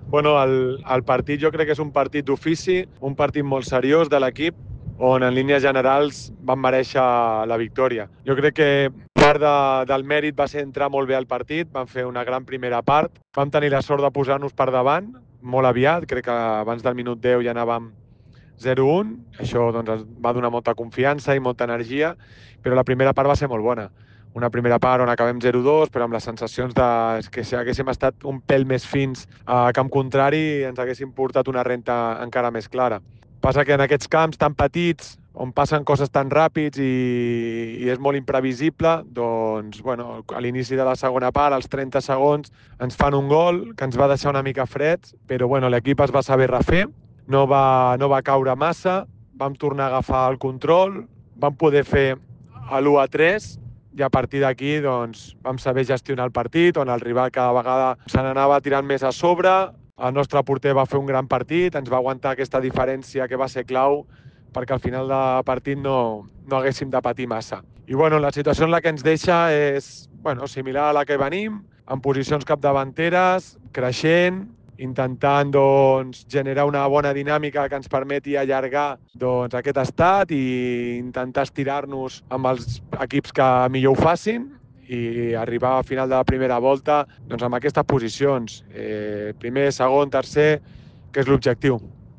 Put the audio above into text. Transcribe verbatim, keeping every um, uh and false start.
Bueno, el, el partit jo crec que és un partit d'ofici, un partit molt seriós de l'equip, on en línies generals van mereixer la victòria. Jo crec que part de, del mèrit va ser entrar molt bé al partit, vam fer una gran primera part, vam tenir la sort de posar-nos per davant molt aviat, crec que abans del minut deu ja anàvem zero un, això doncs, ens va donar molta confiança i molta energia, però la primera part va ser molt bona. Una primera part on acabem zero dos, però amb les sensacions de que si haguéssim estat un pèl més fins a camp contrari ens haguéssim portat una renta encara més clara. Passa que en aquests camps tan petits, on passen coses tan ràpids i, i és molt imprevisible, doncs, bueno, a l'inici de la segona part, als trenta segons, ens fan un gol que ens va deixar una mica freds, però bueno, l'equip es va saber refer, no va, no va caure massa, vam tornar a agafar el control, vam poder fer l'u a tres i a partir d'aquí doncs, vam saber gestionar el partit, on el rival cada vegada se n'anava tirant més a sobre, el nostre porter va fer un gran partit, ens va aguantar aquesta diferència que va ser clau perquè al final de partit no, no haguéssim de patir massa. I bueno, la situació en la que ens deixa és bueno, similar a la que venim, en posicions capdavanteres, creixent, intentant doncs, generar una bona dinàmica que ens permeti allargar doncs, aquest estat i intentar estirar-nos amb els equips que millor ho facin i arribar al final de la primera volta doncs, amb aquestes posicions, eh, primer, segon, tercer, que és l'objectiu.